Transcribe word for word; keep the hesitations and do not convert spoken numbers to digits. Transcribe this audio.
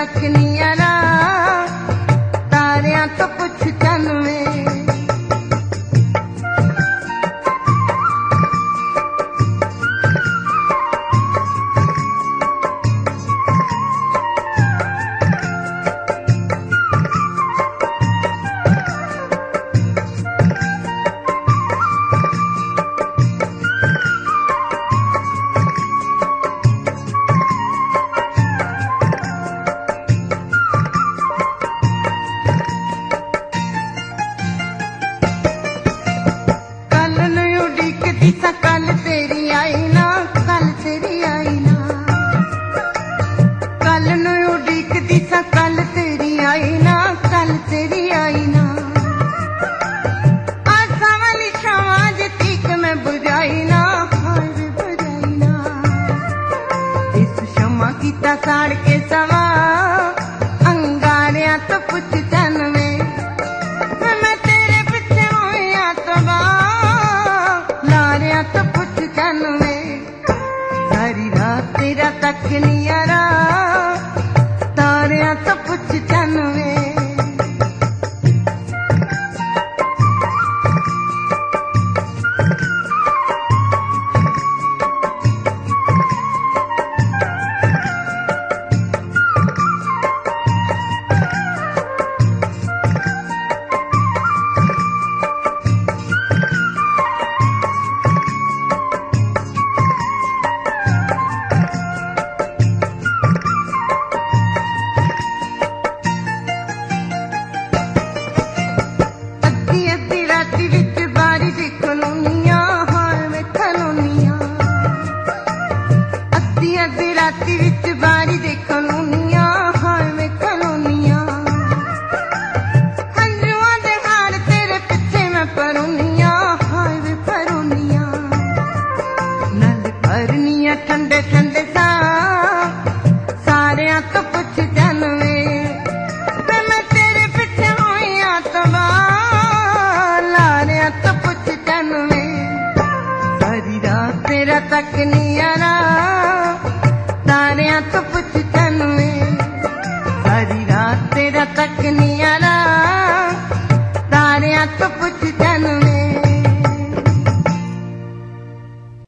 तक नियारा तारियां तो पुछ चनवे। कल तेरी आई ना, कल तेरी आई ना, कल नू उड़ीकदी सा कल तेरी आई ना, कल तेरी आई ना। आसा वाली छावां जे तीक मैं बुझाई ना, हाय वे बुझाई ना। इस शमा कीता साड़ के सवा अंगारियां तो पुछ चनवे। तो पुछ चनवे सारी रात तेरा तक नियारा तारियां तो पुछ चनवे। राती विच बारी देखो लूनिया, हाय वे कलोनिया। हंजुआं दे हार तेरे पिछे मैं परोनिया, हाय वे परोनिया। नल भरनिया ठंडे ठंडे सा सारियां तो पुछ चनवे। मैं तेरे पिछे होइया तबा लारियां तो पुछ चनवे। सारी रात तेरा तक नियारा तारियां तो पुछ चनवे। सारी रात तेरा तक नियारा